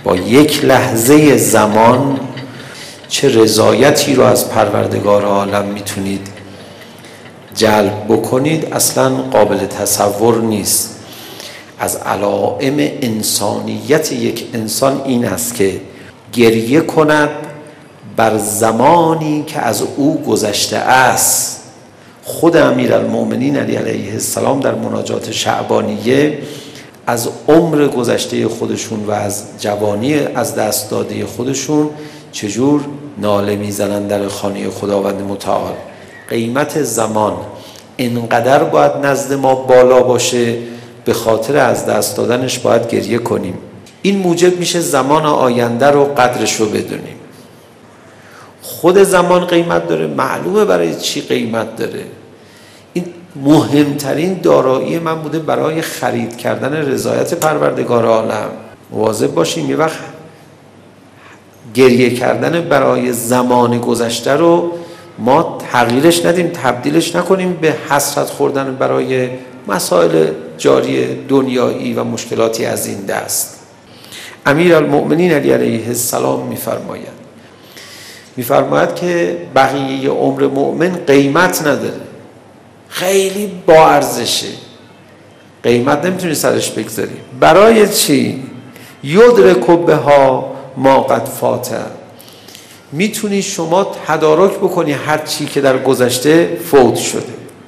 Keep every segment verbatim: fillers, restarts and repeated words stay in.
با یک لحظه زمان چه رضایتی رو از پروردگار عالم میتونید جلب بکنید اصلا قابل تصور نیست. از علائم انسانیت یک انسان این است که گریه کند بر زمانی که از او گذشته است. خود امیرالمؤمنین علی علیه السلام در مناجات شعبانیه از عمر گذشته خودشون و از جوانی از دست داده خودشون چجور ناله میزنن در خانه خداوند متعال. قیمت زمان اینقدر باید نزد ما بالا باشه، به خاطر از دست دادنش باید گریه کنیم. این موجب میشه زمان آینده رو قدرش رو بدونیم. خود زمان قیمت داره، معلومه برای چی قیمت داره. این مهمترین دارایی من بوده برای خرید کردن رضایت پروردگار عالم. مواظب باشیم یه وقت گریه کردن برای زمان گذشته رو ما تغییرش ندیم، تبدیلش نکنیم به حسرت خوردن برای مسائل جاری دنیایی و مشکلاتی از این دست. امیرالمؤمنین علی علیه السلام میفرماید میفرماید که بقیه عمر مؤمن قیمت نداره، خیلی با ارزشه، قیمت نمیتونی سرش بگذاری. برای چی؟ یدرک بها ما قد فات. میتونی شما تدارک بکنی هر چی که در گذشته فوت شده.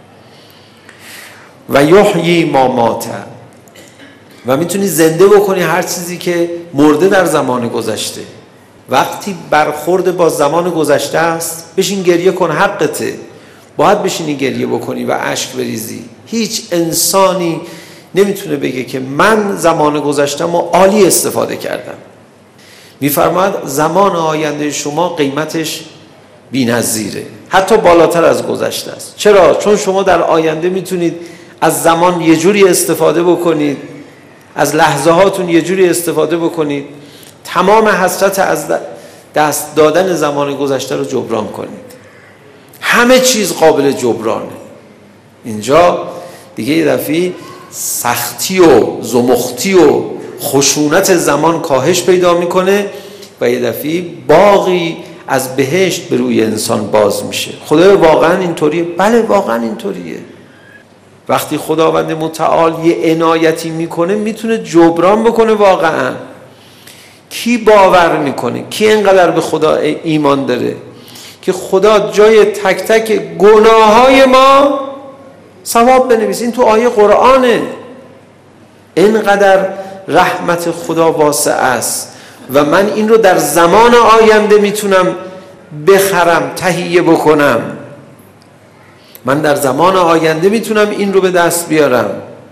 و یحیی ما مات، و میتونی زنده بکنی هر چیزی که مرده در زمان گذشته. وقتی برخورد با زمان گذشته است بشین گریه کن، حقته، باید بشینی گریه بکنی و اشک بریزی. هیچ انسانی نمیتونه بگه که من زمان گذشتم و عالی استفاده کردم. میفرماید زمان آینده شما قیمتش بی‌نظیره، حتی بالاتر از گذشته است. چرا؟ چون شما در آینده میتونید از زمان یه جوری استفاده بکنید، از لحظه هاتون یه جوری استفاده بکنید تمام حسرت از دست دادن زمان گذشته رو جبران کنید. همه چیز قابل جبرانه. اینجا دیگه یه دفعه سختی و زمختی و خشونت زمان کاهش پیدا میکنه و یه دفعه باغی از بهشت به روی انسان باز میشه. خدا واقعا اینطوریه؟ بله واقعا اینطوریه. وقتی خداوند متعال یه عنایتی میکنه میتونه جبران بکنه. واقعا کی باور میکنه، کی اینقدر به خدا ایمان داره که خدا جای تک تک گناههای ما ثواب بنویسه؟ این تو آیه قرآنه. اینقدر رحمت خدا واسع است و من این رو در زمان آینده میتونم بخرم، تهیه بکنم. من در زمان آینده میتونم این رو به دست بیارم.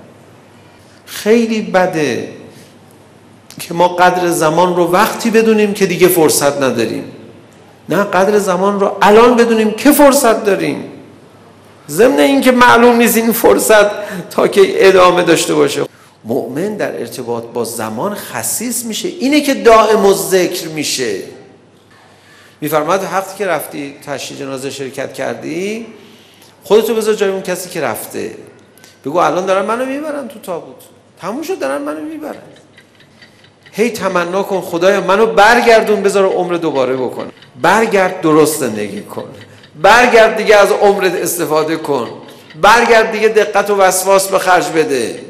خیلی بده که ما قدر زمان رو وقتی بدونیم که دیگه فرصت نداریم، نه قدر زمان رو الان بدونیم که فرصت داریم، ضمن این که معلوم نیست این فرصت تا که ادامه داشته باشه. مؤمن در ارتباط با زمان خسیس میشه، اینه که دائم الذکر میشه. میفرماید وقتی که رفتی تشییع جنازه شرکت کردی خودتو بذار جای اون کسی که رفته، بگو الان دارن منو میبرن تو تابوت، تموم شد دارن منو میبرن. هی تمنا کن خدایا منو برگردون، بذار عمر دوباره بکنم. برگرد درست زندگی کن، برگرد دیگه از عمرت استفاده کن، برگرد دیگه دقت و وسواس به خرج بده.